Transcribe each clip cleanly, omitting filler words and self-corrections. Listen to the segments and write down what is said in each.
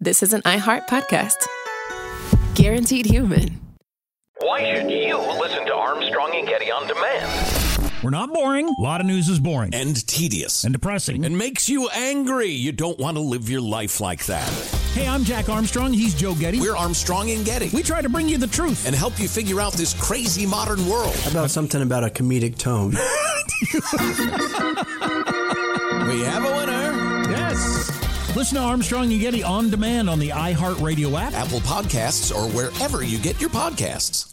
this is an iHeart podcast. Guaranteed human. Why should you listen to Armstrong and Getty on demand? We're not boring. A lot of news is boring. And tedious. And depressing. And makes you angry. You don't want to live your life like that. Hey, I'm Jack Armstrong. He's Joe Getty. We're Armstrong and Getty. We try to bring you the truth. And help you figure out this crazy modern world. How about something about a comedic tone? We have a winner. Yes. Listen to Armstrong and Getty on demand on the iHeartRadio app, Apple Podcasts, or wherever you get your podcasts.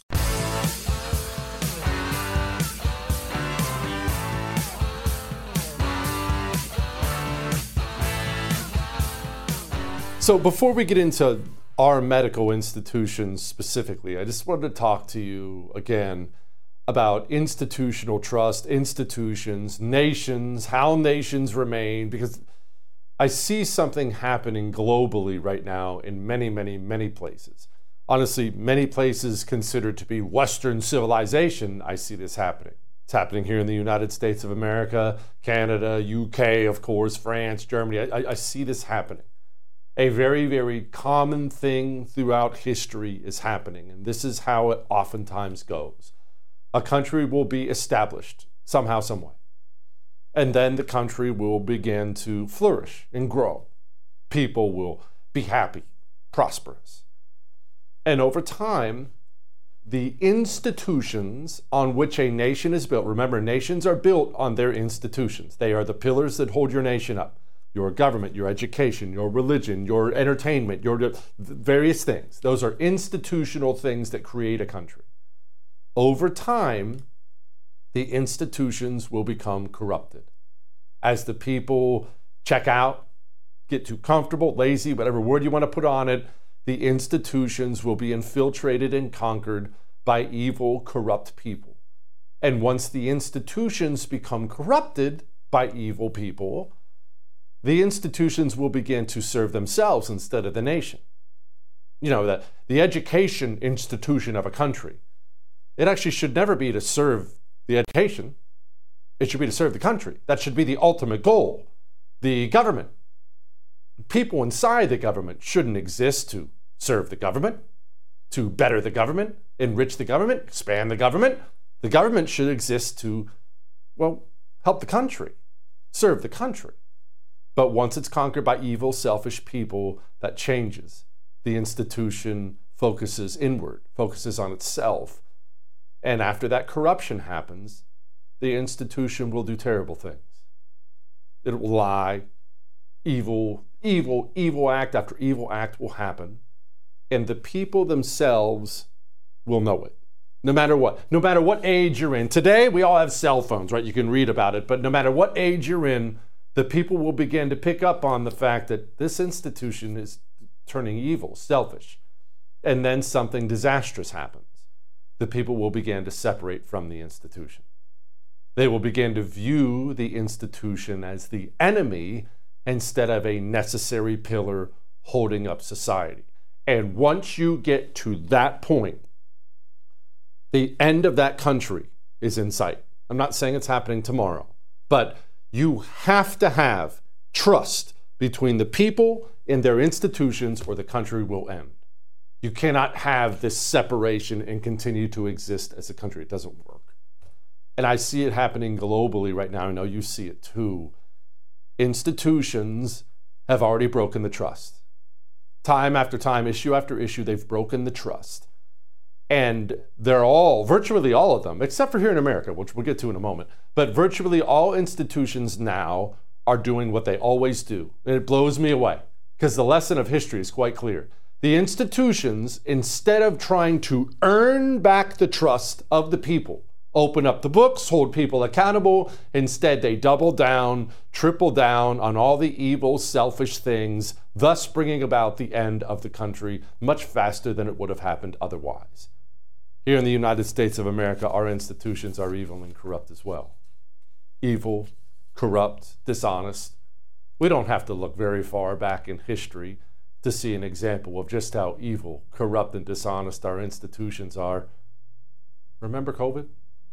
So before we get into our medical institutions specifically, I just wanted to talk to you again about institutional trust, institutions, nations, how nations remain, because I see something happening globally right now in many, many, many places. Honestly, many places considered to be Western civilization, I see this happening. It's happening here in the United States of America, Canada, UK, of course, France, Germany. I see this happening. A very, very common thing throughout history is happening, and this is how it oftentimes goes. A country will be established somehow, some way, and then the country will begin to flourish and grow. People will be happy, prosperous. And over time, the institutions on which a nation is built, remember, nations are built on their institutions. They are the pillars that hold your nation up. Your government, your education, your religion, your entertainment, your various things. Those are institutional things that create a country. Over time, the institutions will become corrupted. As the people check out, get too comfortable, lazy, whatever word you want to put on it, the institutions will be infiltrated and conquered by evil, corrupt people. And once the institutions become corrupted by evil people, the institutions will begin to serve themselves instead of the nation. You know, the education institution of a country, it actually should never be to serve the education. It should be to serve the country. That should be the ultimate goal. The government, people inside the government shouldn't exist to serve the government, to better the government, enrich the government, expand the government. The government should exist to, well, help the country, serve the country. But once it's conquered by evil, selfish people, that changes. The institution focuses inward, focuses on itself. And after that corruption happens, the institution will do terrible things. It will lie. Evil act after evil act will happen. And the people themselves will know it. No matter what age you're in. Today, we all have cell phones, right? You can read about it. But no matter what age you're in, the people will begin to pick up on the fact that this institution is turning evil, selfish, and then something disastrous happens. The people will begin to separate from the institution. They will begin to view the institution as the enemy instead of a necessary pillar holding up society. And once you get to that point, the end of that country is in sight. I'm not saying it's happening tomorrow, but you have to have trust between the people and their institutions or the country will end. You cannot have this separation and continue to exist as a country. It doesn't work. And I see it happening globally right now. I know you see it too. Institutions have already broken the trust. Time after time, issue after issue, they've broken the trust. And they're virtually all of them, except for here in America, which we'll get to in a moment, but virtually all institutions now are doing what they always do. And it blows me away because the lesson of history is quite clear. The institutions, instead of trying to earn back the trust of the people, open up the books, hold people accountable, instead they double down, triple down on all the evil, selfish things, thus bringing about the end of the country much faster than it would have happened otherwise. Here in the United States of America, our institutions are evil and corrupt as well. Evil, corrupt, dishonest. We don't have to look very far back in history to see an example of just how evil, corrupt, and dishonest our institutions are. Remember COVID?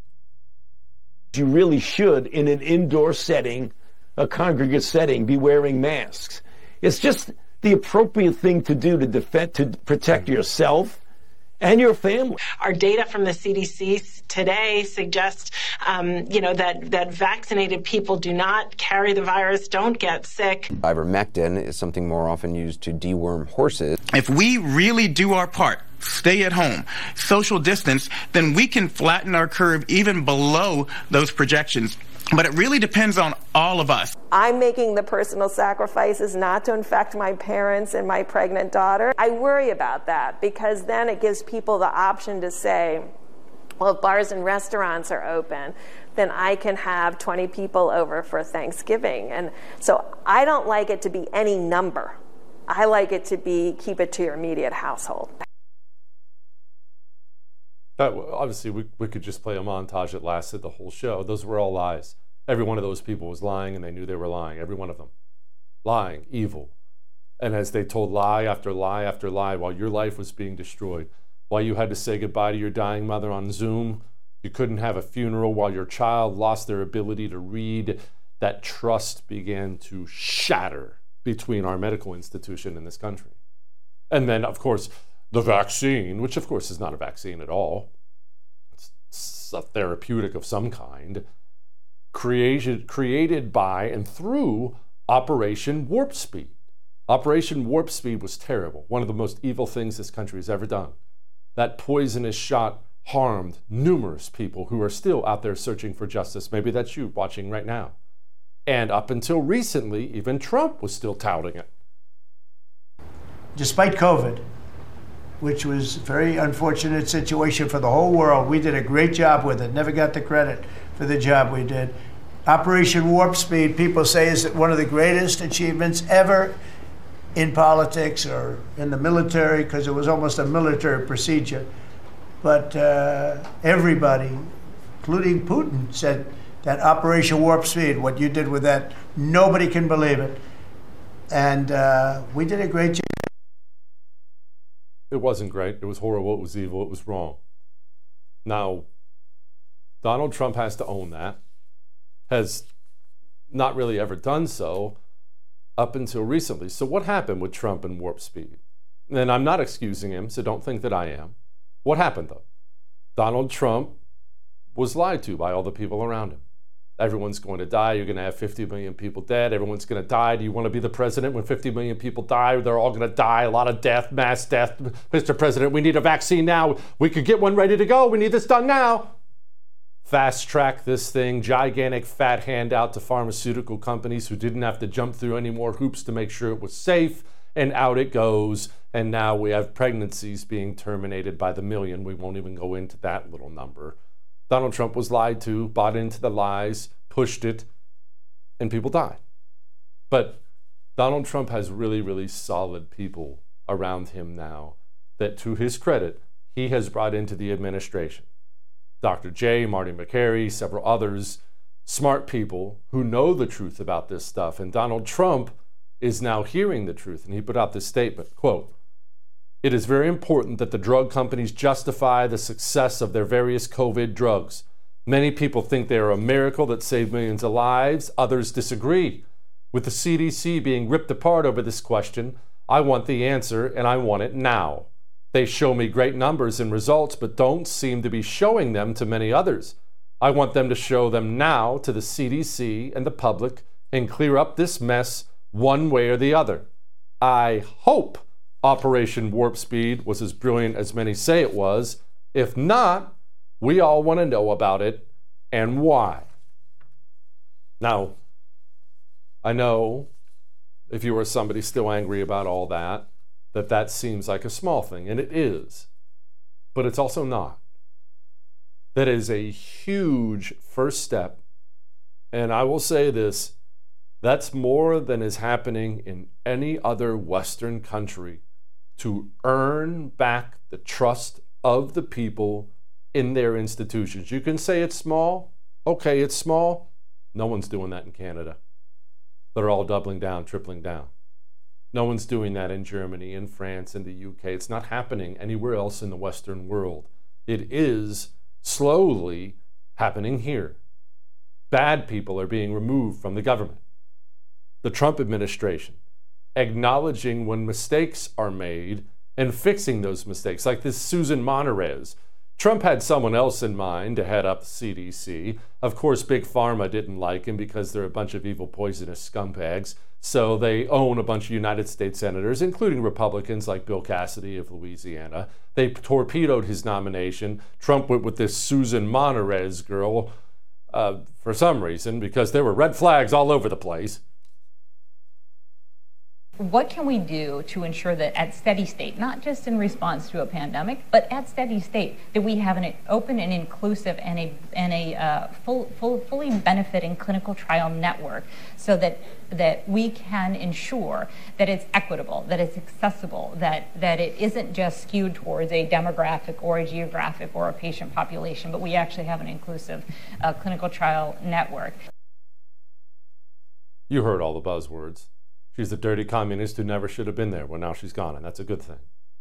You really should, in an indoor setting, a congregate setting, be wearing masks. It's just the appropriate thing to do to protect yourself and your family. Our data from the CDC today suggests, that vaccinated people do not carry the virus, don't get sick. Ivermectin is something more often used to deworm horses. If we really do our part, stay at home, social distance, then we can flatten our curve even below those projections. But it really depends on all of us. I'm making the personal sacrifices not to infect my parents and my pregnant daughter. I worry about that because then it gives people the option to say, well, if bars and restaurants are open, then I can have 20 people over for Thanksgiving. And so I don't like it to be any number. I like it to be, keep it to your immediate household. Obviously, we could just play a montage that lasted the whole show. Those were all lies. Every one of those people was lying, and they knew they were lying. Every one of them. Lying, evil. And as they told lie after lie after lie while your life was being destroyed, while you had to say goodbye to your dying mother on Zoom, you couldn't have a funeral while your child lost their ability to read, that trust began to shatter between our medical institution and this country. And then, of course, the vaccine, which of course is not a vaccine at all, it's a therapeutic of some kind, created by and through Operation Warp Speed. Operation Warp Speed was terrible, one of the most evil things this country has ever done. That poisonous shot harmed numerous people who are still out there searching for justice. Maybe that's you watching right now. And up until recently, even Trump was still touting it. Despite COVID, which was a very unfortunate situation for the whole world, we did a great job with it. Never got the credit for the job we did. Operation Warp Speed, people say, is one of the greatest achievements ever in politics or in the military, because it was almost a military procedure. But everybody, including Putin, said that Operation Warp Speed, what you did with that, nobody can believe it. And we did a great job. It wasn't great. It was horrible. It was evil. It was wrong. Now, Donald Trump has to own that. Has not really ever done so up until recently. So what happened with Trump and Warp Speed? And I'm not excusing him, so don't think that I am. What happened, though? Donald Trump was lied to by all the people around him. Everyone's going to die. You're going to have 50 million people dead. Everyone's going to die. Do you want to be the president when 50 million people die? They're all going to die. A lot of death, mass death. Mr. President, we need a vaccine now. We could get one ready to go. We need this done now. Fast track this thing. Gigantic fat handout to pharmaceutical companies who didn't have to jump through any more hoops to make sure it was safe. And out it goes. And now we have pregnancies being terminated by the million. We won't even go into that little number. Donald Trump was lied to, bought into the lies, pushed it, and people died. But Donald Trump has really, really solid people around him now that, to his credit, he has brought into the administration. Dr. J, Marty Makary, several others, smart people who know the truth about this stuff. And Donald Trump is now hearing the truth. And he put out this statement, quote, "It is very important that the drug companies justify the success of their various COVID drugs. Many people think they are a miracle that saved millions of lives. Others disagree. With the CDC being ripped apart over this question, I want the answer, and I want it now. They show me great numbers and results, but don't seem to be showing them to many others. I want them to show them now to the CDC and the public and clear up this mess one way or the other. I hope Operation Warp Speed was as brilliant as many say it was. If not, we all want to know about it and why." Now, I know if you are somebody still angry about all that, that seems like a small thing, and it is. But it's also not. That is a huge first step. And I will say this, that's more than is happening in any other Western country to earn back the trust of the people in their institutions. You can say it's small. Okay, it's small. No one's doing that in Canada. They're all doubling down, tripling down. No one's doing that in Germany, in France, in the UK. It's not happening anywhere else in the Western world. It is slowly happening here. Bad people are being removed from the government. The Trump administration acknowledging when mistakes are made and fixing those mistakes, like this Susan Monterez. Trump had someone else in mind to head up the CDC. Of course, Big Pharma didn't like him because they're a bunch of evil, poisonous scumbags. So they own a bunch of United States senators, including Republicans like Bill Cassidy of Louisiana. They torpedoed his nomination. Trump went with this Susan Monterez girl for some reason, because there were red flags all over the place. What can we do to ensure that at steady state, not just in response to a pandemic, but at steady state, that we have an open and inclusive and a fully benefiting clinical trial network, so that we can ensure that it's equitable, that it's accessible, that it isn't just skewed towards a demographic or a geographic or a patient population, but we actually have an inclusive clinical trial network. You heard all the buzzwords. She's a dirty communist who never should have been there. Well, now she's gone, and that's a good thing.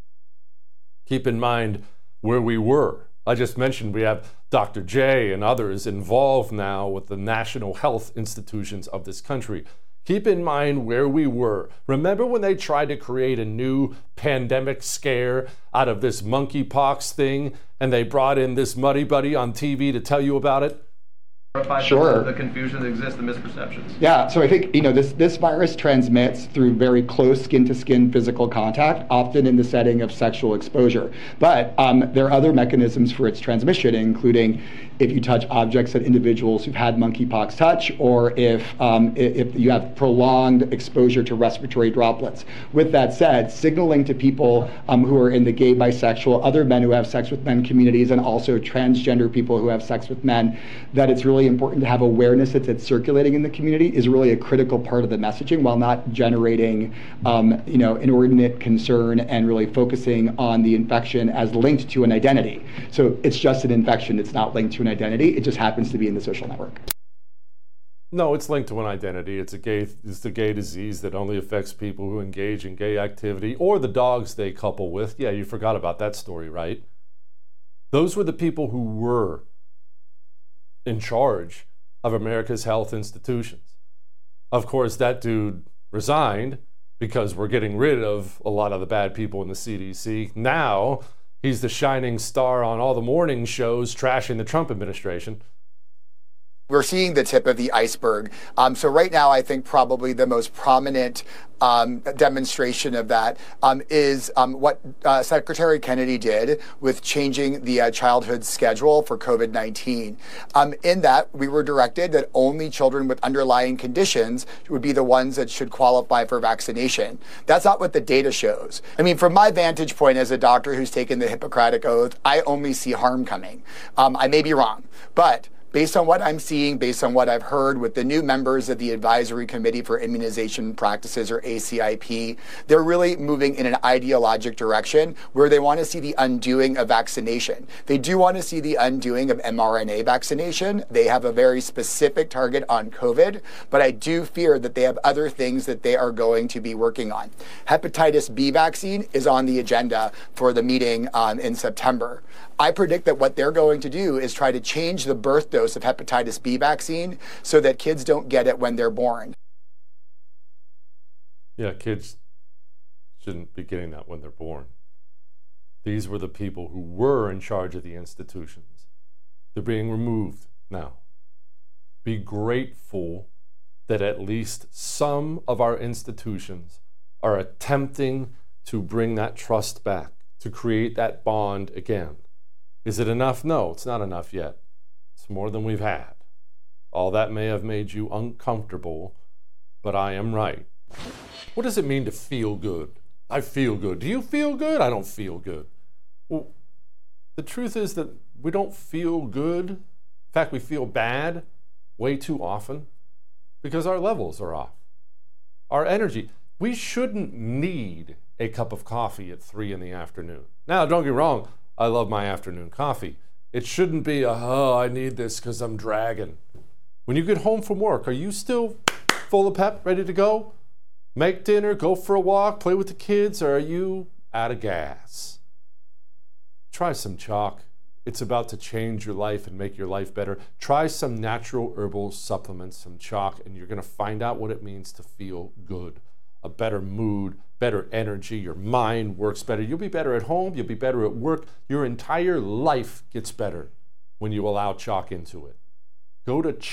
Keep in mind where we were. I just mentioned we have Dr. J and others involved now with the national health institutions of this country. Keep in mind where we were. Remember when they tried to create a new pandemic scare out of this monkeypox thing, and they brought in this Muddy Buddy on TV to tell you about it? Sure. The confusion that exists, the misperceptions. Yeah, so I think, this virus transmits through very close skin-to-skin physical contact, often in the setting of sexual exposure. But there are other mechanisms for its transmission, including if you touch objects that individuals who've had monkeypox touch, or if you have prolonged exposure to respiratory droplets. With that said, signaling to people who are in the gay, bisexual, other men who have sex with men communities, and also transgender people who have sex with men, that it's really important to have awareness that it's circulating in the community is really a critical part of the messaging, while not generating inordinate concern and really focusing on the infection as linked to an identity. So it's just an infection, it's not linked to an identity, it just happens to be in the social network. No, it's linked to an identity. It's the gay disease that only affects people who engage in gay activity or the dogs they couple with. Yeah, you forgot about that story, right? Those were the people who were in charge of America's health institutions. Of course, that dude resigned because we're getting rid of a lot of the bad people in the CDC. Now he's the shining star on all the morning shows trashing the Trump administration. We're seeing the tip of the iceberg. So right now, I think probably the most prominent demonstration of that is what Secretary Kennedy did with changing the childhood schedule for COVID-19. In that, we were directed that only children with underlying conditions would be the ones that should qualify for vaccination. That's not what the data shows. I mean, from my vantage point as a doctor who's taken the Hippocratic Oath, I only see harm coming. I may be wrong, but based on what I'm seeing, based on what I've heard with the new members of the Advisory Committee for Immunization Practices, or ACIP, they're really moving in an ideologic direction where they want to see the undoing of vaccination. They do want to see the undoing of mRNA vaccination. They have a very specific target on COVID, but I do fear that they have other things that they are going to be working on. Hepatitis B vaccine is on the agenda for the meeting in September. I predict that what they're going to do is try to change the birth dose of hepatitis B vaccine so that kids don't get it when they're born. Yeah, kids shouldn't be getting that when they're born. These were the people who were in charge of the institutions. They're being removed now. Be grateful that at least some of our institutions are attempting to bring that trust back, to create that bond again. Is it enough? No, it's not enough yet. It's more than we've had. All that may have made you uncomfortable, but I am right. What does it mean to feel good? I feel good. Do you feel good? I don't feel good. Well, the truth is that we don't feel good. In fact, we feel bad way too often because our levels are off. Our energy. We shouldn't need a cup of coffee at 3 in the afternoon. Now, don't get me wrong. I love my afternoon coffee. It shouldn't be I need this because I'm dragging. When you get home from work, are you still full of pep, ready to go? Make dinner, go for a walk, play with the kids, or are you out of gas? Try some chalk. It's about to change your life and make your life better. Try some natural herbal supplements, some chalk, and you're going to find out what it means to feel good. a better mood, better energy. Your mind works better. You'll be better at home. You'll be better at work. Your entire life gets better when you allow Choq into it. Go to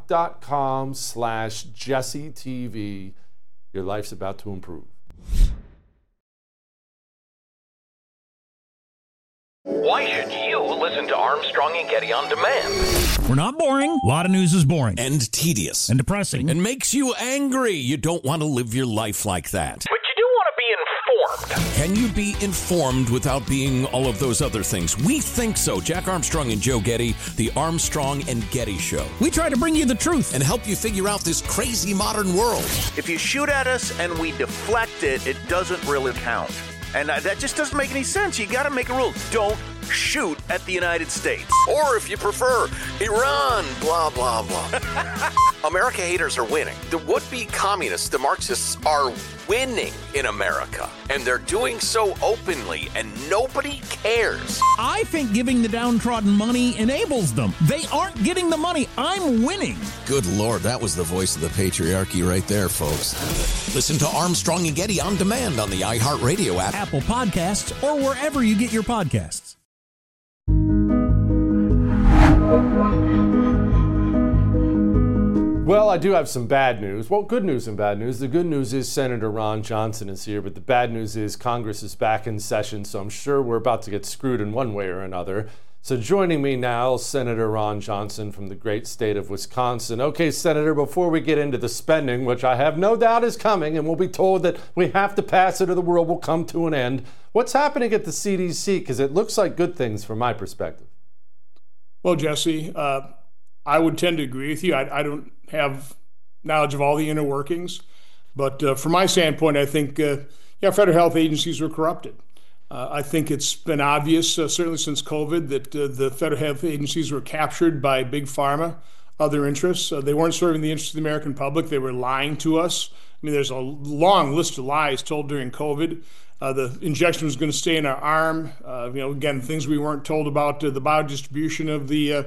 choq.com/JesseTV. Your life's about to improve. Why should you listen to Armstrong and Getty on demand? We're not boring. A lot of news is boring. And tedious. And depressing. And makes you angry. You don't want to live your life like that. But you do want to be informed. Can you be informed without being all of those other things? We think so. Jack Armstrong and Joe Getty, the Armstrong and Getty Show. We try to bring you the truth and help you figure out this crazy modern world. If you shoot at us and we deflect it, it doesn't really count. And that just doesn't make any sense. You got to make a rule. Don't shoot at the United States. Or if you prefer, Iran, blah, blah, blah. America haters are winning. The would-be communists, the Marxists, are winning in America. And they're doing so openly, and nobody cares. I think giving the downtrodden money enables them. They aren't getting the money. I'm winning. Good Lord, that was the voice of the patriarchy right there, folks. Listen to Armstrong and Getty on demand on the iHeartRadio app, Apple Podcasts, or wherever you get your podcasts. Well, I do have some bad news. Well, good news and bad news. The good news is Senator Ron Johnson is here, but the bad news is Congress is back in session, so I'm sure we're about to get screwed in one way or another. So joining me now, Senator Ron Johnson from the great state of Wisconsin. Okay, Senator, before we get into the spending, which I have no doubt is coming, and we'll be told that we have to pass it or the world will come to an end, what's happening at the CDC? Because it looks like good things from my perspective. Well, Jesse, I would tend to agree with you. I don't have knowledge of all the inner workings, but from my standpoint, I think federal health agencies were corrupted. I think it's been obvious, certainly since COVID, that the federal health agencies were captured by big pharma, other interests. They weren't serving the interests of the American public. They were lying to us. I mean, there's a long list of lies told during COVID. The injection was going to stay in our arm. Again, things we weren't told about the biodistribution of the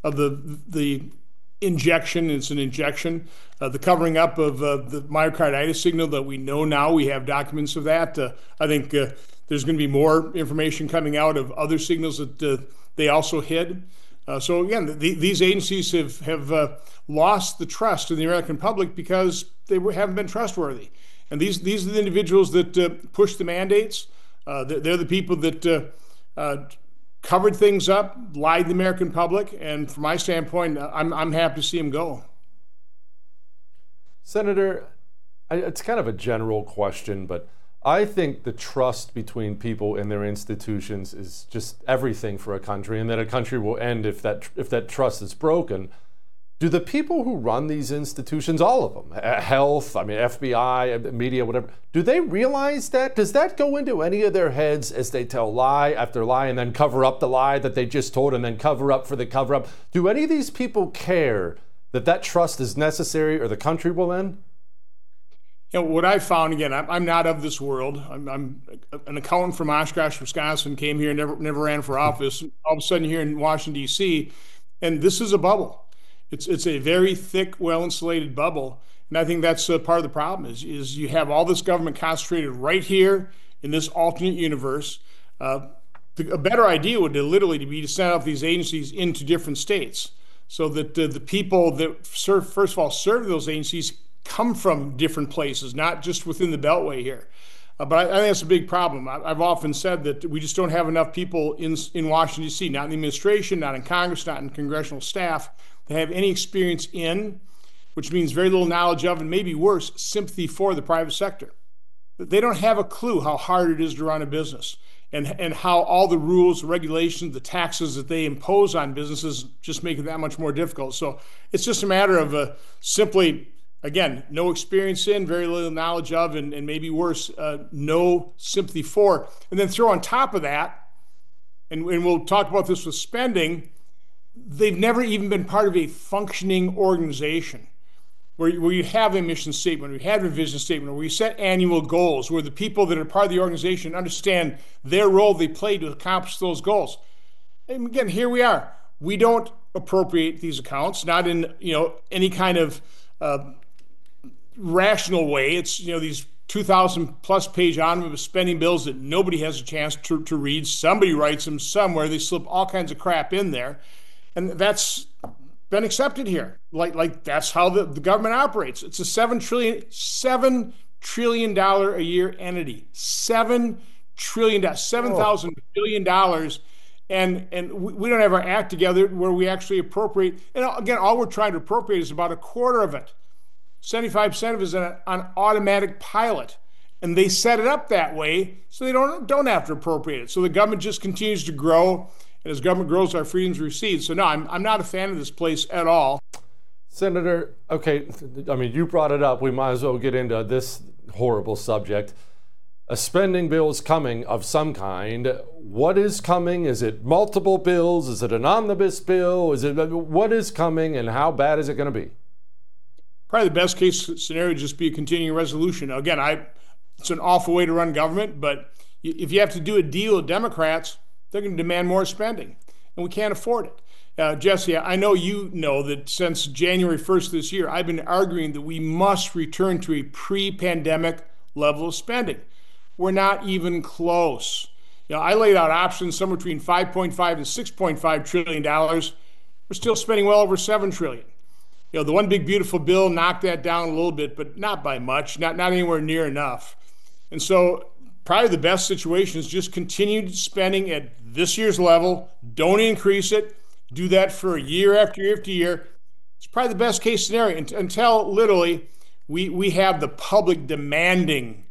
injection. It's an injection. The covering up of the myocarditis signal that we know now. We have documents of that. I think there's going to be more information coming out of other signals that they also hid. So again, these agencies have lost the trust of the American public because they haven't been trustworthy. And these are the individuals that push the mandates. They're the people that covered things up, lied to the American public, and from my standpoint, I'm happy to see them go. Senator, it's kind of a general question, but I think the trust between people and their institutions is just everything for a country, and that a country will end if that trust is broken. Do the people who run these institutions, all of them, health, FBI, media, whatever, do they realize that? Does that go into any of their heads as they tell lie after lie and then cover up the lie that they just told and then cover up for the cover up? Do any of these people care that trust is necessary or the country will end? What I found, again, I'm not of this world. I'm an accountant from Oshkosh, Wisconsin, came here, never ran for office. All of a sudden here in Washington, D.C., and this is a bubble. It's a very thick, well-insulated bubble, and I think that's part of the problem is you have all this government concentrated right here in this alternate universe. A better idea would literally be to send out these agencies into different states so that the people that first of all serve those agencies come from different places, not just within the Beltway here. But I think that's a big problem. I've often said that we just don't have enough people in Washington, D.C., not in the administration, not in Congress, not in congressional staff, that have any experience in, which means very little knowledge of, and maybe worse, sympathy for the private sector. They don't have a clue how hard it is to run a business and how all the rules, regulations, the taxes that they impose on businesses just make it that much more difficult. So it's just a matter of simply, again, no experience in, very little knowledge of, and maybe worse, no sympathy for. And then throw on top of that, and we'll talk about this with spending, they've never even been part of a functioning organization where you have a mission statement, where you have a vision statement, where you set annual goals, where the people that are part of the organization understand their role they play to accomplish those goals. And again, here we are. We don't appropriate these accounts, not in any kind of rational way. It's these 2,000 plus page omnibus spending bills that nobody has a chance to read. Somebody writes them somewhere. They slip all kinds of crap in there. And that's been accepted here. Like that's how the government operates. It's a $7 trillion a year entity. $7 trillion, $7,000 billion. And we don't have our act together where we actually appropriate. And again, all we're trying to appropriate is about a quarter of it. 75% of it is on automatic pilot. And they set it up that way so they don't have to appropriate it. So the government just continues to grow. And as government grows, our freedoms recede. So no, I'm not a fan of this place at all. Senator, okay, I mean, you brought it up. We might as well get into this horrible subject. A spending bill is coming of some kind. What is coming? Is it multiple bills? Is it an omnibus bill? What is coming, and how bad is it going to be? Probably the best case scenario would just be a continuing resolution. Now, again, it's an awful way to run government, but if you have to do a deal with Democrats, they're going to demand more spending, and we can't afford it. Jesse, I know you know that since January 1st this year, I've been arguing that we must return to a pre-pandemic level of spending. We're not even close. I laid out options somewhere between $5.5 and $6.5 trillion. We're still spending well over $7 trillion. The one big beautiful bill knocked that down a little bit, but not by much, not anywhere near enough. And so probably the best situation is just continued spending at this year's level. Don't increase it. Do that for year after year after year. It's probably the best case scenario until literally we have the public demanding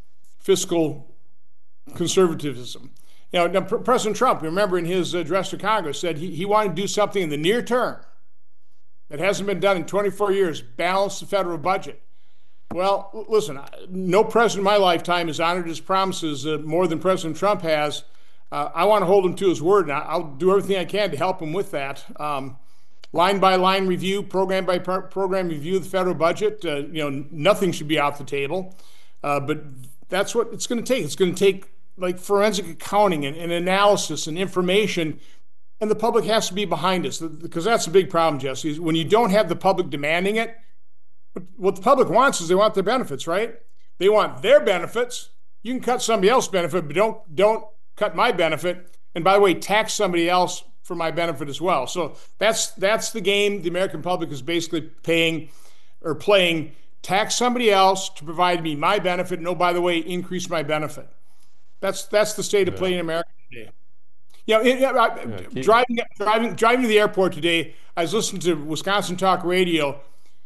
fiscal conservatism. Now, President Trump, remember in his address to Congress, said he wanted to do something in the near term that hasn't been done in 24 years, balance the federal budget. Well, listen, no president in my lifetime has honored his promises more than President Trump has. I want to hold him to his word, and I'll do everything I can to help him with that. Line by line review, program by program review of the federal budget. Nothing should be off the table, but that's what it's going to take. It's going to take like forensic accounting and analysis and information, and the public has to be behind us, because that's a big problem, Jesse, is when you don't have the public demanding it. What the public wants is they want their benefits, right? They want their benefits. You can cut somebody else's benefit, but don't cut my benefit. And by the way, tax somebody else for my benefit as well. So that's the game the American public is basically playing. Tax somebody else to provide me my benefit, and by the way, increase my benefit. That's the state of play in America today. Driving to the airport today, I was listening to Wisconsin Talk Radio.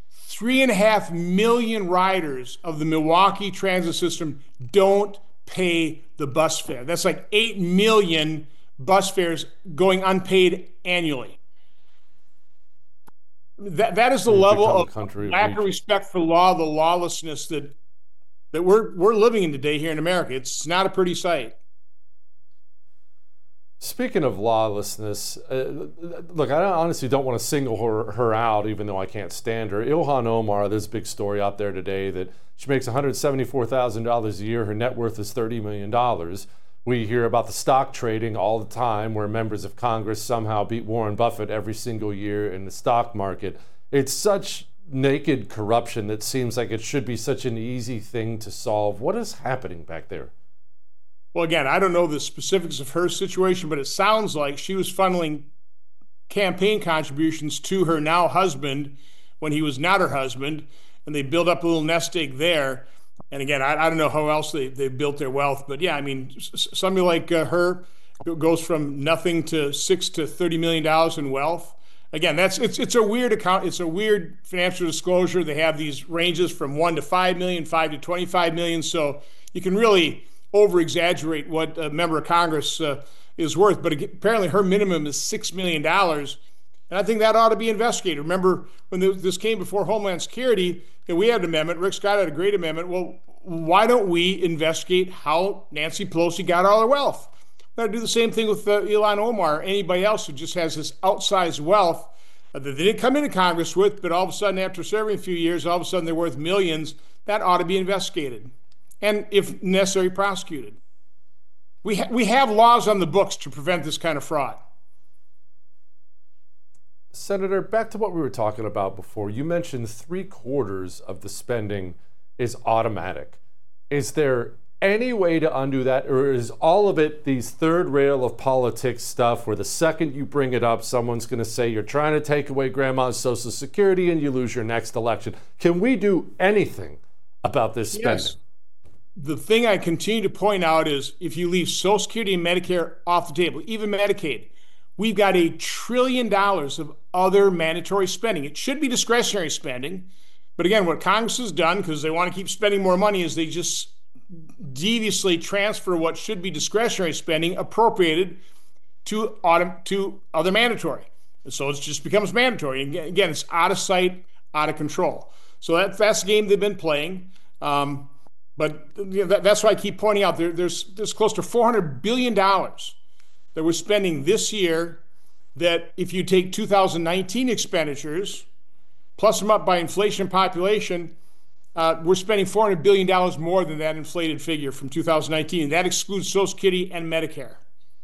3.5 million riders of the Milwaukee transit system don't pay the bus fare. That's like 8 million bus fares going unpaid annually. That is the level of lack of respect for law, the lawlessness that we're living in today here in America. It's not a pretty sight. Speaking of lawlessness, look, I honestly don't want to single her out, even though I can't stand her. Ilhan Omar, there's a big story out there today that she makes $174,000 a year. Her net worth is $30 million. We hear about the stock trading all the time, where members of Congress somehow beat Warren Buffett every single year in the stock market. It's such naked corruption that seems like it should be such an easy thing to solve. What is happening back there? Well, again, I don't know the specifics of her situation, but it sounds like she was funneling campaign contributions to her now husband when he was not her husband, and they built up a little nest egg there. And again, I don't know how else they built their wealth, but yeah, I mean, somebody like her goes from nothing to $6 to $30 million in wealth. Again, it's a weird account. It's a weird financial disclosure. They have these ranges from 1 to 5 million, 5 to 25 million. So you can really over-exaggerate what a member of Congress is worth. But apparently her minimum is $6 million. And I think that ought to be investigated. Remember, when this came before Homeland Security, we had an amendment. Rick Scott had a great amendment. Well, why don't we investigate how Nancy Pelosi got all her wealth? We've got to do the same thing with Ilhan Omar or anybody else who just has this outsized wealth that they didn't come into Congress with, but all of a sudden, after serving a few years, all of a sudden they're worth millions. That ought to be investigated and, if necessary, prosecuted. We have laws on the books to prevent this kind of fraud. Senator, back to what we were talking about before. You mentioned 3/4 of the spending is automatic. Is there any way to undo that, or is all of it these third rail of politics stuff where the second you bring it up, someone's going to say you're trying to take away grandma's Social Security and you lose your next election? Can we do anything about this spending? Yes. The thing I continue to point out is if you leave Social Security and Medicare off the table, even Medicaid, we've got $1 trillion of other mandatory spending. It should be discretionary spending. But again, what Congress has done, because they want to keep spending more money, is they just deviously transfer what should be discretionary spending appropriated to other mandatory. So it just becomes mandatory. And again, it's out of sight, out of control. So that's the game they've been playing. But that's why I keep pointing out there's close to $400 billion that we're spending this year that if you take 2019 expenditures, plus them up by inflation and population, we're spending $400 billion more than that inflated figure from 2019. That excludes Social Security and Medicare.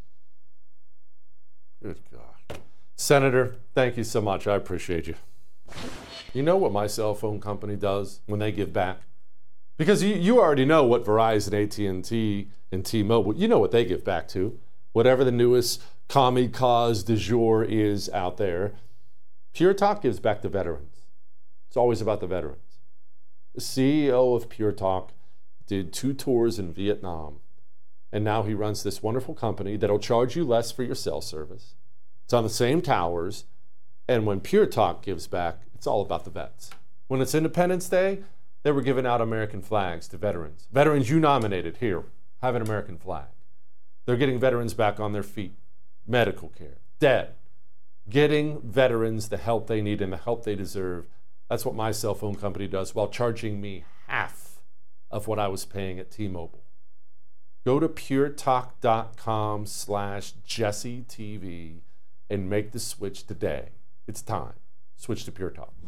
Good God. Senator, thank you so much. I appreciate you. You know what my cell phone company does when they give back? Because you already know what Verizon, AT&T, and T-Mobile, you know what they give back to. Whatever the newest commie cause du jour is out there. Pure Talk gives back to veterans. It's always about the veterans. The CEO of Pure Talk did 2 tours in Vietnam, and now he runs this wonderful company that'll charge you less for your cell service. It's on the same towers, and when Pure Talk gives back, it's all about the vets. When it's Independence Day, they were giving out American flags to veterans. Veterans you nominated, here, have an American flag. They're getting veterans back on their feet, medical care, debt, getting veterans the help they need and the help they deserve. That's what my cell phone company does while charging me half of what I was paying at T-Mobile. Go to puretalk.com/JesseTV and make the switch today. It's time. Switch to Pure Talk.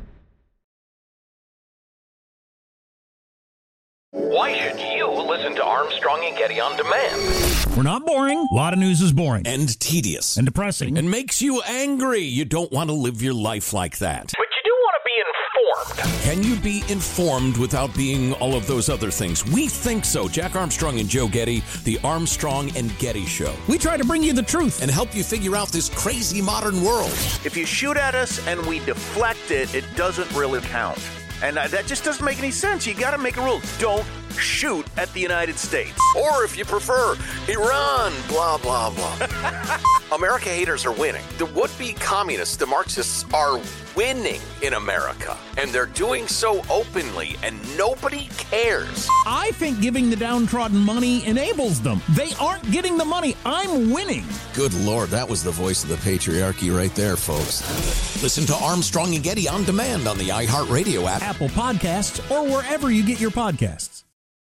Why should you listen to Armstrong and Getty on demand? We're not boring. A lot of news is boring. And tedious. And depressing. And makes you angry. You don't want to live your life like that. But you do want to be informed. Can you be informed without being all of those other things? We think so. Jack Armstrong and Joe Getty, the Armstrong and Getty Show. We try to bring you the truth and help you figure out this crazy modern world. If you shoot at us and we deflect it, it doesn't really count. And that just doesn't make any sense. You got to make a rule. Don't shoot at the United States. Or if you prefer, Iran, blah, blah, blah. America haters are winning. The would-be communists, the Marxists, are winning in America. And they're doing so openly, and nobody cares. I think giving the downtrodden money enables them. They aren't getting the money. I'm winning. Good Lord, that was the voice of the patriarchy right there, folks. Listen to Armstrong and Getty on demand on the iHeartRadio app, Apple Podcasts, or wherever you get your podcasts.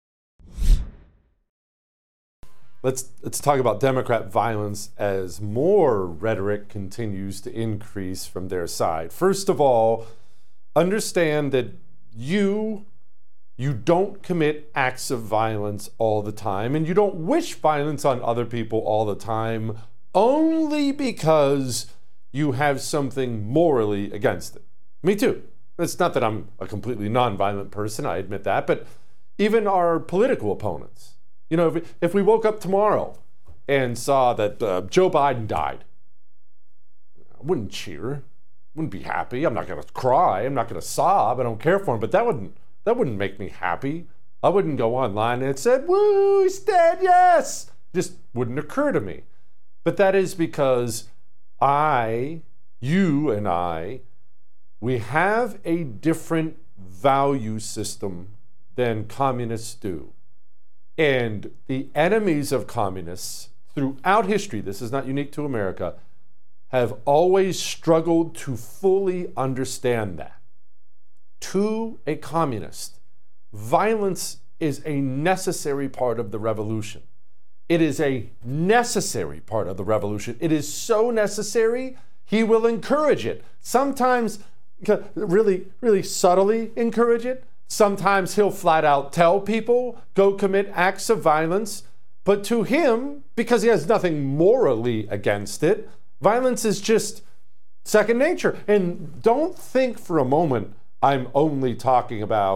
Let's talk about Democrat violence as more rhetoric continues to increase from their side. First of all, understand that you don't commit acts of violence all the time, and you don't wish violence on other people all the time only because you have something morally against it. Me too. It's not that I'm a completely nonviolent person, I admit that, but even our political opponents. You know, if we woke up tomorrow and saw that Joe Biden died, I wouldn't cheer, wouldn't be happy. I'm not going to cry. I'm not going to sob. I don't care for him. But that wouldn't make me happy. I wouldn't go online and say, "Woo, he's dead, yes." Just wouldn't occur to me. But that is because you and I, we have a different value system than communists do. And the enemies of communists throughout history, this is not unique to America, have always struggled to fully understand that. To a communist, violence is a necessary part of the revolution. It is a necessary part of the revolution. It is so necessary, he will encourage it. Sometimes really, really subtly encourage it. Sometimes he'll flat out tell people, go commit acts of violence. But to him, because he has nothing morally against it, violence is just second nature. And don't think for a moment I'm only talking about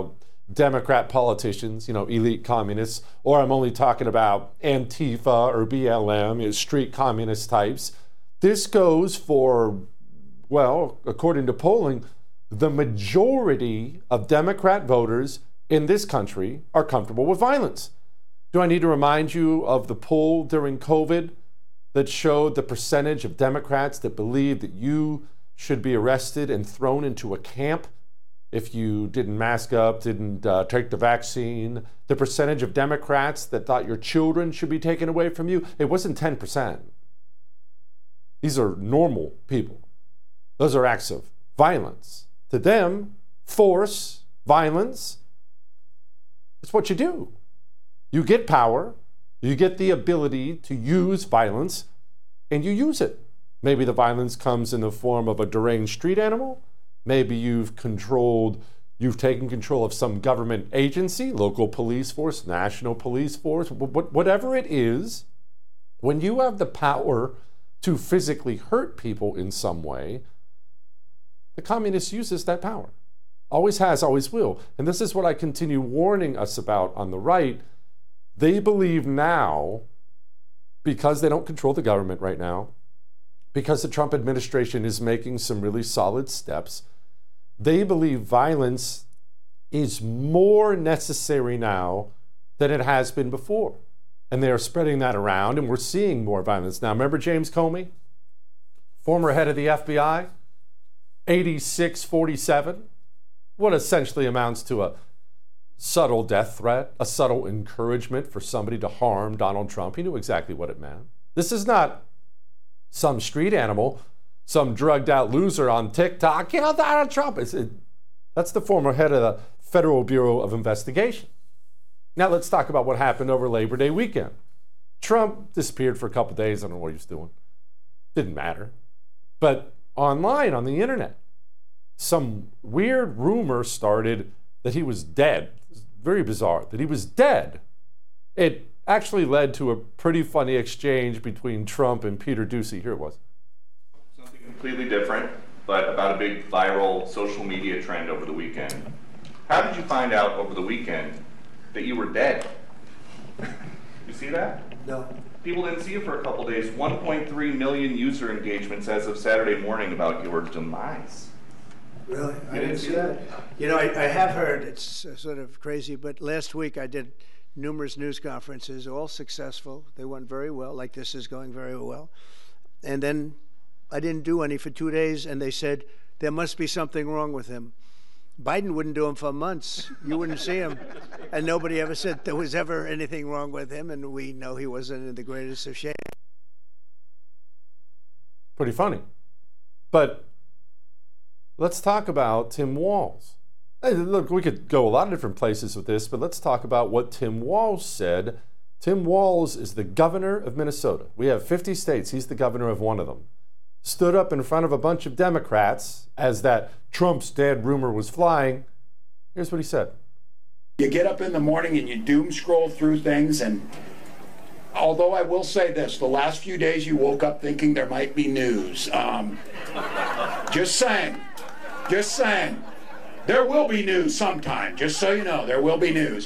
Democrat politicians, elite communists, or I'm only talking about Antifa or BLM, street communist types. This goes for, well, according to polling, the majority of Democrat voters in this country are comfortable with violence. Do I need to remind you of the poll during COVID that showed the percentage of Democrats that believe that you should be arrested and thrown into a camp if you didn't mask up, didn't take the vaccine? The percentage of Democrats that thought your children should be taken away from you, it wasn't 10%. These are normal people. Those are acts of violence. To them, force, violence, it's what you do. You get power, you get the ability to use violence, and you use it. Maybe the violence comes in the form of a deranged street animal. Maybe you've taken control of some government agency, local police force, national police force, whatever it is. When you have the power to physically hurt people in some way, the communist uses that power. Always has, always will. And this is what I continue warning us about on the right. They believe now, because they don't control the government right now, because the Trump administration is making some really solid steps, they believe violence is more necessary now than it has been before. And they are spreading that around, and we're seeing more violence. Now, remember James Comey, former head of the FBI? 8647, what essentially amounts to a subtle death threat, a subtle encouragement for somebody to harm Donald Trump. He knew exactly what it meant. This is not some street animal, some drugged out loser on TikTok. Donald Trump. That's the former head of the Federal Bureau of Investigation. Now let's talk about what happened over Labor Day weekend. Trump disappeared for a couple days. I don't know what he was doing. Didn't matter. But online, on the internet, some weird rumor started that he was dead. Very bizarre, that he was dead. It actually led to a pretty funny exchange between Trump and Peter Doocy. Here it was. Something completely different, but about a big viral social media trend over the weekend. How did you find out over the weekend that you were dead? You see that? No. People didn't see you for a couple days. 1.3 million user engagements as of Saturday morning about your demise. Really? I didn't see that. I have heard, it's sort of crazy, but last week I did numerous news conferences, all successful. They went very well, like this is going very well. And then I didn't do any for 2 days, and they said, there must be something wrong with him. Biden wouldn't do them for months. You wouldn't see him. And nobody ever said there was ever anything wrong with him, and we know he wasn't in the greatest of shape. Pretty funny. But let's talk about Tim Walz. Hey, look, we could go a lot of different places with this, but let's talk about what Tim Walz said. Tim Walz is the governor of Minnesota. We have 50 states. He's the governor of one of them. Stood up in front of a bunch of Democrats as that Trump's dead rumor was flying. Here's what he said. You get up in the morning and you doom scroll through things, and although I will say this, the last few days you woke up thinking there might be news. Just saying. There will be news sometime, just so you know, there will be news.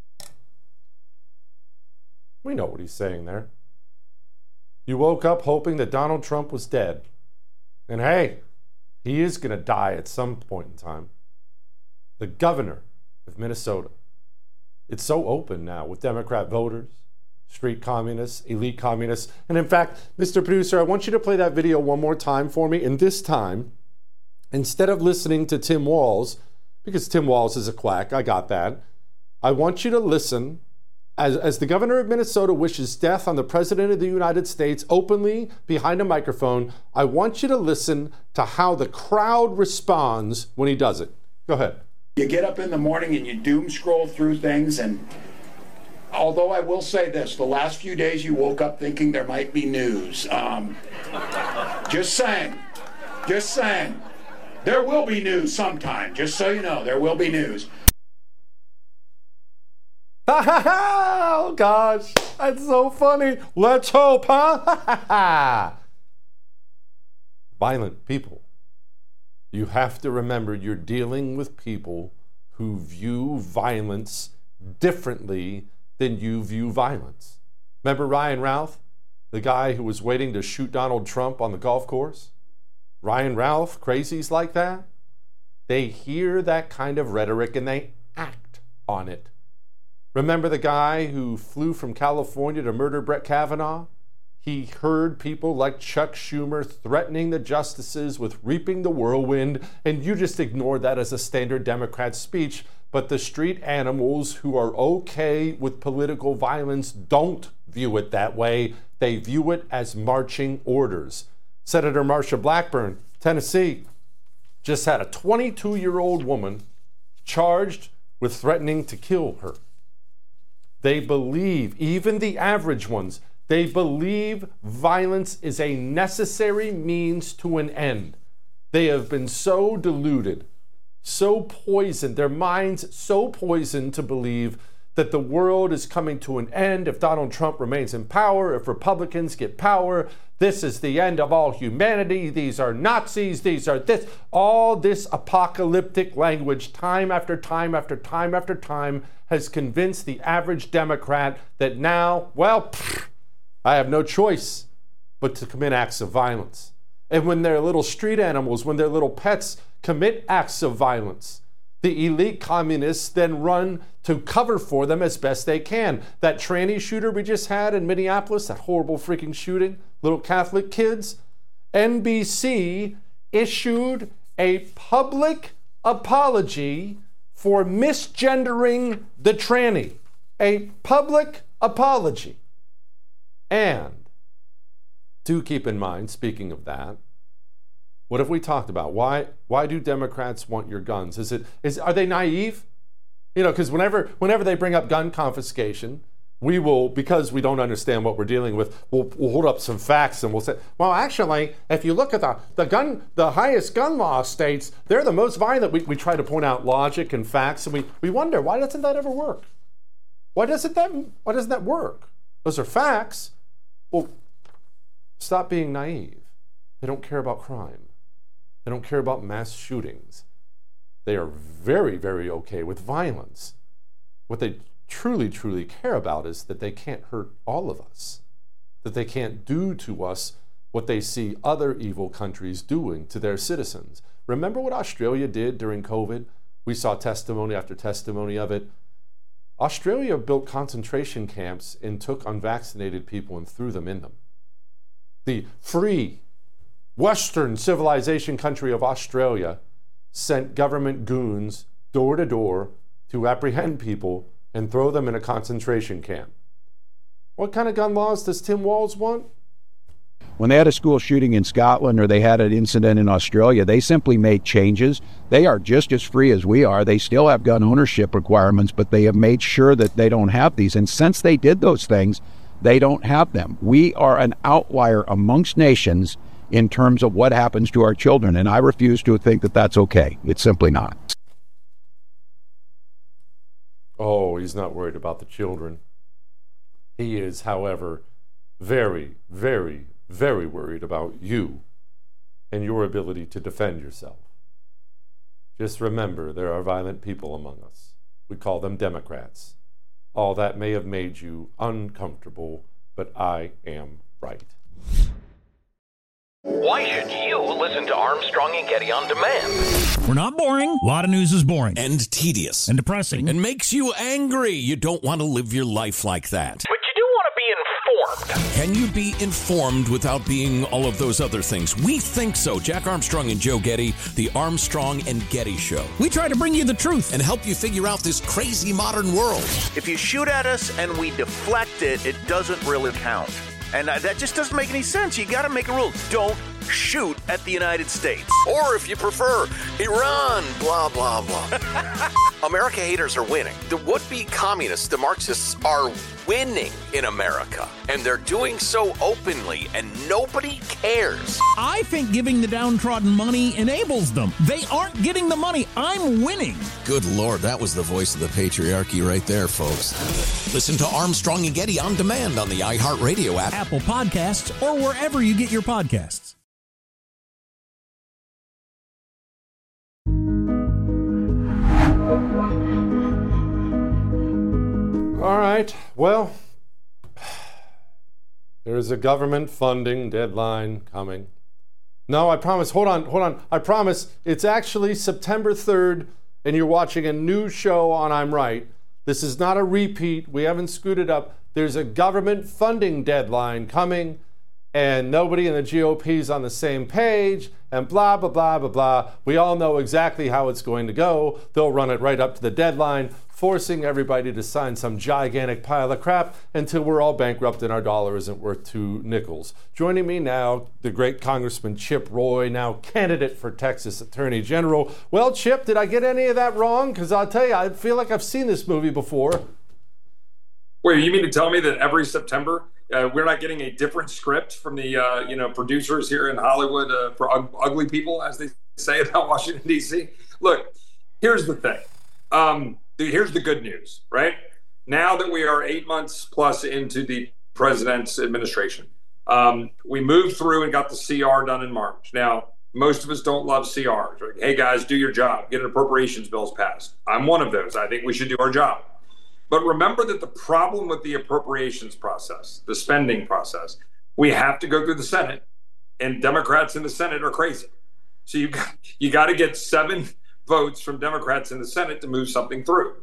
We know what he's saying there. You woke up hoping that Donald Trump was dead. And hey, he is going to die at some point in time. The governor of Minnesota. It's so open now with Democrat voters, street communists, elite communists. And in fact, Mr. Producer, I want you to play that video one more time for me. And this time, instead of listening to Tim Walz, because Tim Walz is a quack, I got that. I want you to listen as the governor of Minnesota wishes death on the president of the United States openly behind a microphone. I want you to listen to how the crowd responds when he does it. Go ahead. You get up in the morning and you doom scroll through things, and although I will say this, the last few days you woke up thinking there might be news. Just saying. There will be news sometime, just so you know, there will be news. Oh, gosh, that's so funny. Let's hope, huh? Violent people. You have to remember you're dealing with people who view violence differently than you view violence. Remember Ryan Ralph, the guy who was waiting to shoot Donald Trump on the golf course? Ryan Ralph, crazies like that, they hear that kind of rhetoric and they act on it. Remember the guy who flew from California to murder Brett Kavanaugh? He heard people like Chuck Schumer threatening the justices with reaping the whirlwind, and you just ignored that as a standard Democrat speech. But the street animals who are okay with political violence don't view it that way. They view it as marching orders. Senator Marsha Blackburn, Tennessee, just had a 22-year-old woman charged with threatening to kill her. They believe, even the average ones, they believe violence is a necessary means to an end. They have been so deluded, so poisoned, their minds so poisoned to believe that the world is coming to an end if Donald Trump remains in power, if Republicans get power. This is the end of all humanity. These are Nazis. These are this. All this apocalyptic language, time after time after time after time, has convinced the average Democrat that now, well, I have no choice but to commit acts of violence. And when their little street animals, when their little pets commit acts of violence, the elite communists then run to cover for them as best they can. That tranny shooter we just had in Minneapolis, that horrible freaking shooting, little Catholic kids, NBC issued a public apology for misgendering the tranny. A public apology. And do keep in mind, speaking of that, what have we talked about? Why do Democrats want your guns? Are they naive? You know, because whenever they bring up gun confiscation, we will, because we don't understand what we're dealing with, we'll hold up some facts and we'll say, well, actually, if you look at the highest gun law states, they're the most violent. We try to point out logic and facts, and we wonder, why doesn't that ever work? Why doesn't that work? Those are facts. Well, stop being naive. They don't care about crime. They don't care about mass shootings. They are very, very okay with violence. What they truly, truly care about is that they can't hurt all of us, that they can't do to us what they see other evil countries doing to their citizens. Remember what Australia did during COVID? We saw testimony after testimony of it. Australia built concentration camps and took unvaccinated people and threw them in them. The free Western civilization country of Australia sent government goons door to door to apprehend people and throw them in a concentration camp. What kind of gun laws does Tim Walz want? When they had a school shooting in Scotland or they had an incident in Australia, they simply made changes. They are just as free as we are. They still have gun ownership requirements, but they have made sure that they don't have these. And since they did those things, they don't have them. We are an outlier amongst nations in terms of what happens to our children, and I refuse to think that that's okay. It's simply not. Oh, he's not worried about the children. He is, however, very, very, very worried about you and your ability to defend yourself. Just remember, there are violent people among us. We call them Democrats. All that may have made you uncomfortable, but I am right. Why should you listen to Armstrong and Getty on demand? We're not boring. A lot of news is boring. And tedious. And depressing. And makes you angry. You don't want to live your life like that. But you do want to be informed. Can you be informed without being all of those other things? We think so. Jack Armstrong and Joe Getty, the Armstrong and Getty Show. We try to bring you the truth and help you figure out this crazy modern world. If you shoot at us and we deflect it, it doesn't really count. And that just doesn't make any sense. You got to make a rule. Don't shoot at the United States. Or if you prefer, Iran, blah, blah, blah. America haters are winning. The would-be communists, the Marxists, are winning in America. And they're doing so openly, and nobody cares. I think giving the downtrodden money enables them. They aren't getting the money. I'm winning. Good Lord, that was the voice of the patriarchy right there, folks. Listen to Armstrong and Getty on demand on the iHeartRadio app, Apple Podcasts, or wherever you get your podcasts. All right. Well, there's a government funding deadline coming. No, I promise. Hold on. I promise. It's actually September 3rd, and you're watching a new show on I'm Right. This is not a repeat. We haven't screwed it up. There's a government funding deadline coming, and nobody in the GOP is on the same page, and blah, blah, blah, blah, blah. We all know exactly how it's going to go. They'll run it right up to the deadline, forcing everybody to sign some gigantic pile of crap until we're all bankrupt and our dollar isn't worth 2 nickels. Joining me now, the great Congressman Chip Roy, now candidate for Texas Attorney General. Well, Chip, did I get any of that wrong? Because I'll tell you, I feel like I've seen this movie before. Wait, you mean to tell me that every September we're not getting a different script from the producers here in Hollywood for ugly people, as they say about Washington, D.C.? Look, here's the thing. Here's the good news, right? Now that we are 8 months plus into the president's administration, we moved through and got the CR done in March. Now, most of us don't love CRs. Right? Hey, guys, do your job. Get appropriations bills passed. I'm one of those. I think we should do our job. But remember that the problem with the appropriations process, the spending process, we have to go through the Senate, and Democrats in the Senate are crazy. So you got to get 7 votes from Democrats in the Senate to move something through.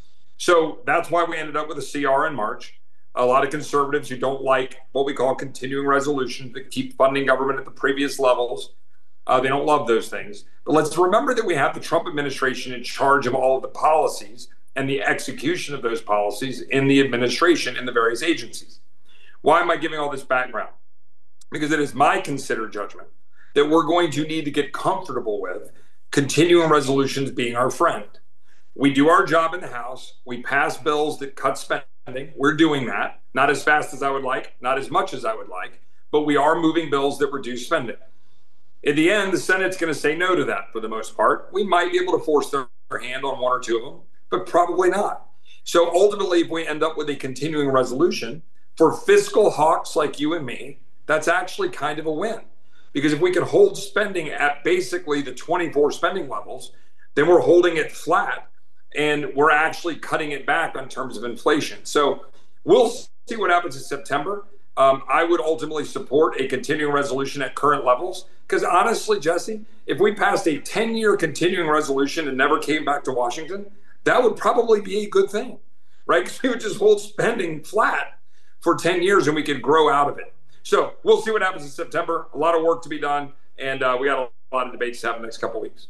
So that's why we ended up with a CR in March. A lot of conservatives who don't like what we call continuing resolutions that keep funding government at the previous levels, they don't love those things. But let's remember that we have the Trump administration in charge of all of the policies and the execution of those policies in the administration in the various agencies. Why am I giving all this background? Because it is my considered judgment that we're going to need to get comfortable with continuing resolutions being our friend. We do our job in the House. We pass bills that cut spending. We're doing that, not as fast as I would like, not as much as I would like, but we are moving bills that reduce spending. In the end, the Senate's going to say no to that for the most part. We might be able to force their hand on 1 or 2 of them, but probably not. So ultimately, if we end up with a continuing resolution for fiscal hawks like you and me, that's actually kind of a win. Because if we can hold spending at basically the 24 spending levels, then we're holding it flat and we're actually cutting it back in terms of inflation. So we'll see what happens in September. I would ultimately support a continuing resolution at current levels. Because honestly, Jesse, if we passed a 10-year continuing resolution and never came back to Washington, that would probably be a good thing, right? Because we would just hold spending flat for 10 years and we could grow out of it. So we'll see what happens in September. A lot of work to be done, and we got a lot of debates to have in the next couple of weeks.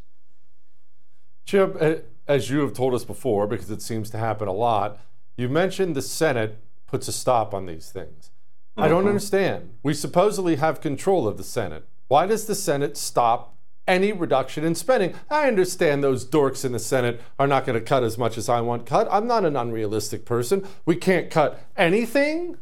Chip, as you have told us before, because it seems to happen a lot, you mentioned the Senate puts a stop on these things. I don't understand. We supposedly have control of the Senate. Why does the Senate stop any reduction in spending? I understand those dorks in the Senate are not going to cut as much as I want cut. I'm not an unrealistic person. We can't cut anything.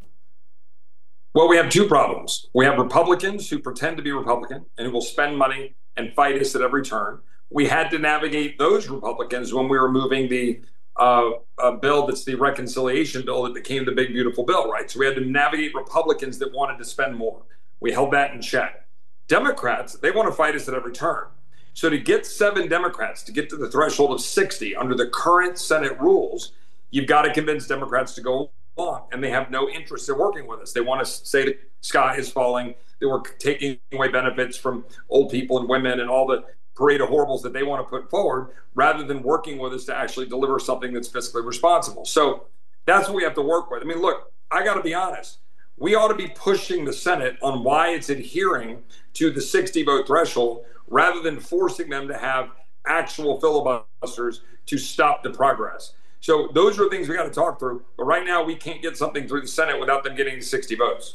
Well, we have 2 problems. We have Republicans who pretend to be Republican and who will spend money and fight us at every turn. We had to navigate those Republicans when we were moving the bill that's the reconciliation bill that became the big, beautiful bill, right? So we had to navigate Republicans that wanted to spend more. We held that in check. Democrats, they want to fight us at every turn. So to get 7 Democrats to get to the threshold of 60 under the current Senate rules, you've got to convince Democrats to go along, and they have no interest in working with us. They want to say the sky is falling, that we're taking away benefits from old people and women and all the parade of horribles that they want to put forward, rather than working with us to actually deliver something that's fiscally responsible. So that's what we have to work with. I mean, look, I got to be honest. We ought to be pushing the Senate on why it's adhering to the 60-vote threshold rather than forcing them to have actual filibusters to stop the progress. So those are things we got to talk through. But right now, we can't get something through the Senate without them getting 60 votes.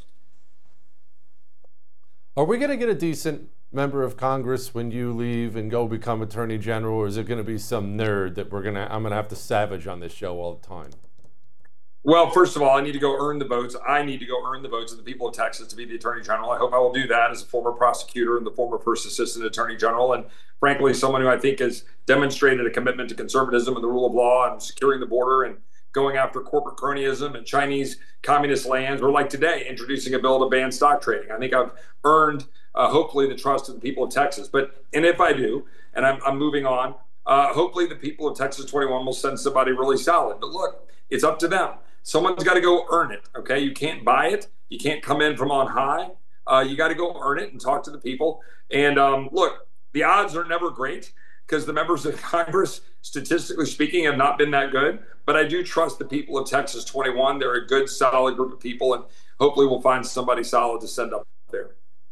Are we going to get a decent member of Congress when you leave and go become Attorney General, or is it going to be some nerd that I'm going to have to savage on this show all the time? Well, first of all, I need to go earn the votes. I need to go earn the votes of the people of Texas to be the Attorney General. I hope I will do that as a former prosecutor and the former First Assistant Attorney General, and frankly, someone who I think has demonstrated a commitment to conservatism and the rule of law and securing the border and going after corporate cronyism and Chinese communist lands, or like today, introducing a bill to ban stock trading. I think I've earned, hopefully, the trust of the people of Texas. And if I do, and I'm moving on, Hopefully the people of Texas 21 will send somebody really solid. But look, it's up to them. Someone's got to go earn it, okay? You can't buy it. You can't come in from on high. You got to go earn it and talk to the people. And look, the odds are never great because the members of Congress, statistically speaking, have not been that good. But I do trust the people of Texas 21. They're a good, solid group of people, and hopefully we'll find somebody solid to send up there.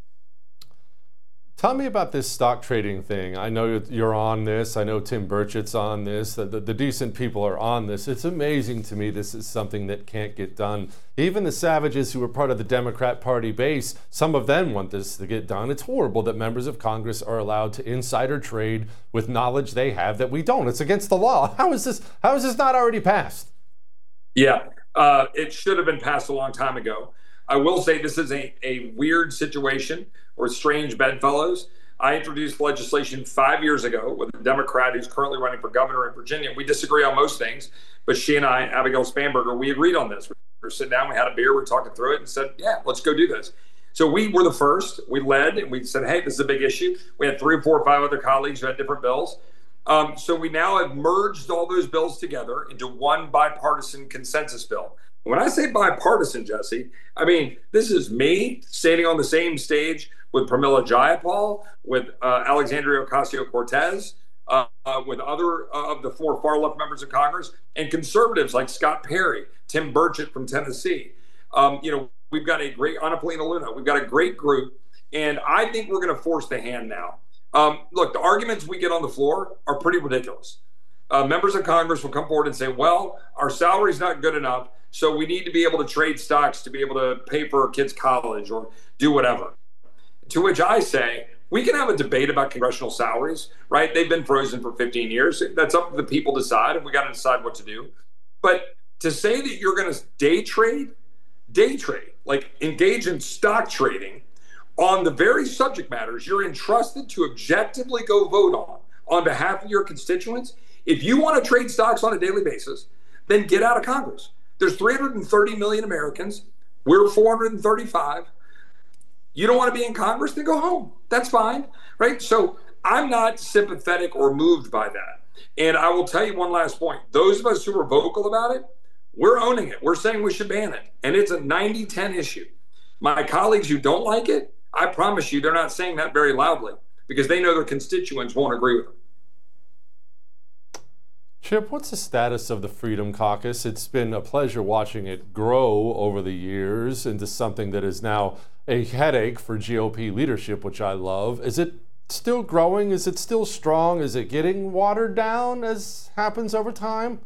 Tell me about this stock trading thing. I know you're on this. I know Tim Burchett's on this. The decent people are on this. It's amazing to me this is something that can't get done. Even the savages who are part of the Democrat Party base, some of them want this to get done. It's horrible that members of Congress are allowed to insider trade with knowledge they have that we don't. It's against the law. How is this not already passed? Yeah, it should have been passed a long time ago. I will say this is a weird situation or strange bedfellows. I introduced legislation 5 years ago with a Democrat who's currently running for governor in Virginia. We disagree on most things, but she and I, Abigail Spanberger, we agreed on this. We were sitting down, we had a beer, we were talking through it and said, yeah, let's go do this. So we were the first, we led, and we said, hey, this is a big issue. We had 3 or 4 or 5 other colleagues who had different bills. So we now have merged all those bills together into one bipartisan consensus bill. When I say bipartisan, Jesse, I mean, this is me standing on the same stage with Pramila Jayapal, with Alexandria Ocasio-Cortez, with other of the 4 far-left members of Congress, and conservatives like Scott Perry, Tim Burchett from Tennessee. We've got a great, Anna Paulina Luna, we've got a great group, and I think we're going to force the hand now. Look, the arguments we get on the floor are pretty ridiculous. Members of Congress will come forward and say, well, our salary's not good enough, so we need to be able to trade stocks to be able to pay for our kids' college or do whatever. To which I say, we can have a debate about congressional salaries, right? They've been frozen for 15 years. That's up to the people to decide, and we got to decide what to do. But to say that you're going to day trade, like engage in stock trading on the very subject matters you're entrusted to objectively go vote on behalf of your constituents, if you want to trade stocks on a daily basis, then get out of Congress. There's 330 million Americans. We're 435. You don't want to be in Congress? Then go home. That's fine, right? So I'm not sympathetic or moved by that. And I will tell you one last point. Those of us who are vocal about it, we're owning it. We're saying we should ban it. And it's a 90-10 issue. My colleagues who don't like it, I promise you they're not saying that very loudly because they know their constituents won't agree with them. Chip, what's the status of the Freedom Caucus? It's been a pleasure watching it grow over the years into something that is now a headache for GOP leadership, which I love. Is it still growing? Is it still strong? Is it getting watered down as happens over time?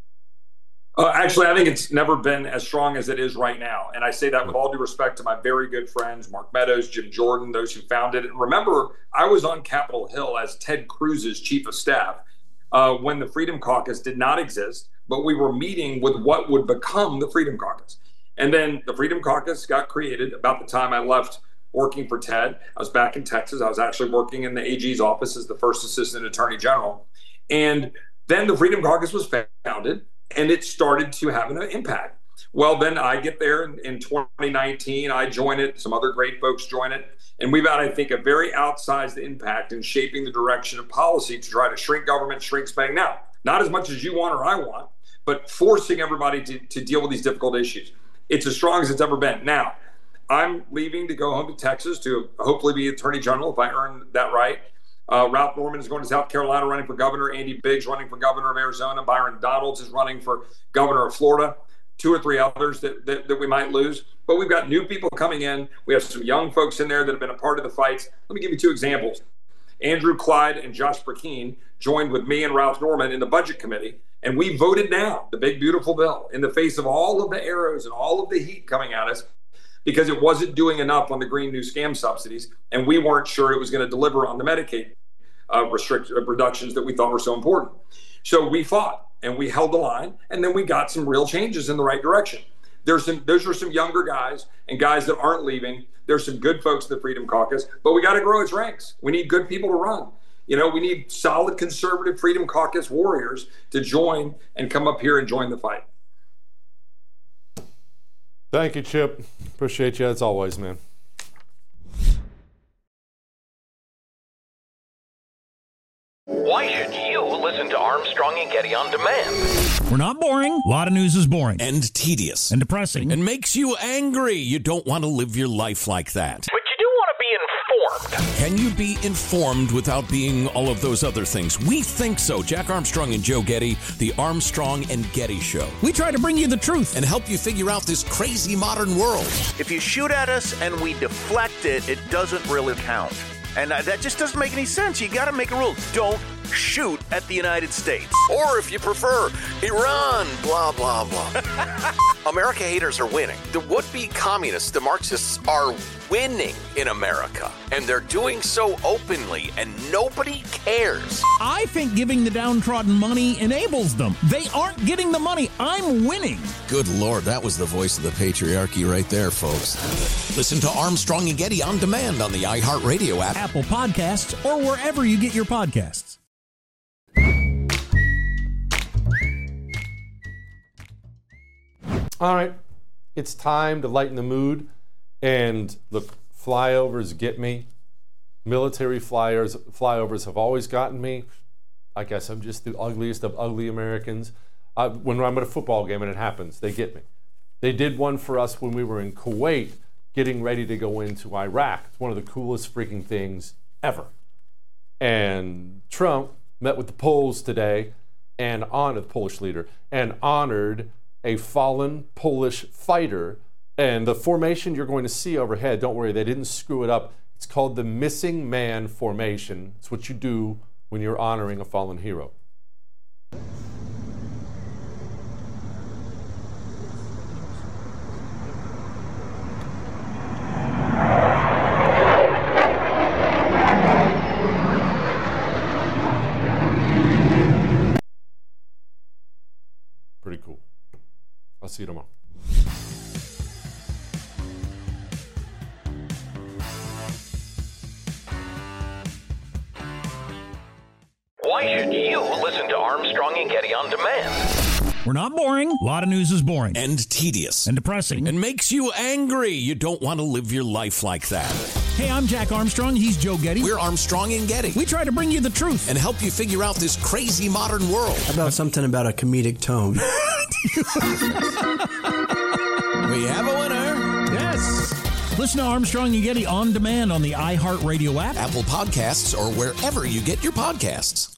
Actually, I think it's never been as strong as it is right now. And I say that with all due respect to my very good friends, Mark Meadows, Jim Jordan, those who founded it. And remember, I was on Capitol Hill as Ted Cruz's chief of staff when the Freedom Caucus did not exist, but we were meeting with what would become the Freedom Caucus. And then the Freedom Caucus got created about the time I left working for Ted. I was back in Texas. I was actually working in the AG's office as the first assistant attorney general. And then the Freedom Caucus was founded, and it started to have an impact. Well, then I get there in 2019. I join it. Some other great folks join it. And we've had, I think, a very outsized impact in shaping the direction of policy to try to shrink government, shrink spending. Now, not as much as you want or I want, but forcing everybody to deal with these difficult issues. It's as strong as it's ever been. Now, I'm leaving to go home to Texas to hopefully be Attorney General if I earn that right. Ralph Norman is going to South Carolina running for governor. Andy Biggs running for governor of Arizona. Byron Donalds is running for governor of Florida. 2 or 3 others that we might lose. But we've got new people coming in. We have some young folks in there that have been a part of the fights. Let me give you 2 examples. Andrew Clyde and Josh Burkeen joined with me and Ralph Norman in the Budget Committee, and we voted down the big, beautiful bill in the face of all of the arrows and all of the heat coming at us because it wasn't doing enough on the Green New Scam subsidies, and we weren't sure it was going to deliver on the Medicaid reductions that we thought were so important. So we fought, and we held the line, and then we got some real changes in the right direction. Those are some younger guys and guys that aren't leaving. There's some good folks in the Freedom Caucus, but we got to grow its ranks. We need good people to run. We need solid conservative Freedom Caucus warriors to join and come up here and join the fight. Thank you, Chip. Appreciate you as always, man. Why should you listen We're not boring. A lot of news is boring. And tedious. And depressing. And makes you angry. You don't want to live your life like that. But you do want to be informed. Can you be informed without being all of those other things? We think so. Jack Armstrong and Joe Getty, the Armstrong and Getty Show. We try to bring you the truth and help you figure out this crazy modern world. If you shoot at us and we deflect it, it doesn't really count. And that just doesn't make any sense. You got to make a rule. Don't shoot at the United States. Or if you prefer, Iran, blah, blah, blah. America haters are winning. The would-be communists, the Marxists, are winning in America. And they're doing so openly, and nobody cares. I think giving the downtrodden money enables them. They aren't getting the money. I'm winning. Good Lord, that was the voice of the patriarchy right there, folks. Listen to Armstrong and Getty on demand on the iHeartRadio app, Apple Podcasts, or wherever you get your podcasts. All right, it's time to lighten the mood. And look, flyovers get me. Military flyovers have always gotten me. I guess I'm just the ugliest of ugly Americans. When I'm at a football game and it happens, they get me. They did one for us when we were in Kuwait getting ready to go into Iraq. It's one of the coolest freaking things ever. And Trump met with the Poles today and honored the Polish leader and honored a fallen Polish fighter. And the formation you're going to see overhead, don't worry, they didn't screw it up. It's called the Missing Man Formation. It's what you do when you're honoring a fallen hero. Pretty cool. I'll see you tomorrow. Why should you listen to Armstrong and Getty on demand? We're not boring. A lot of news is boring. And tedious. And depressing. And makes you angry. You don't want to live your life like that. Hey, I'm Jack Armstrong. He's Joe Getty. We're Armstrong and Getty. We try to bring you the truth and help you figure out this crazy modern world. How about something about a comedic tone? We have a winner. Yes. Listen to Armstrong and Getty on demand on the iHeartRadio app, Apple Podcasts, or wherever you get your podcasts.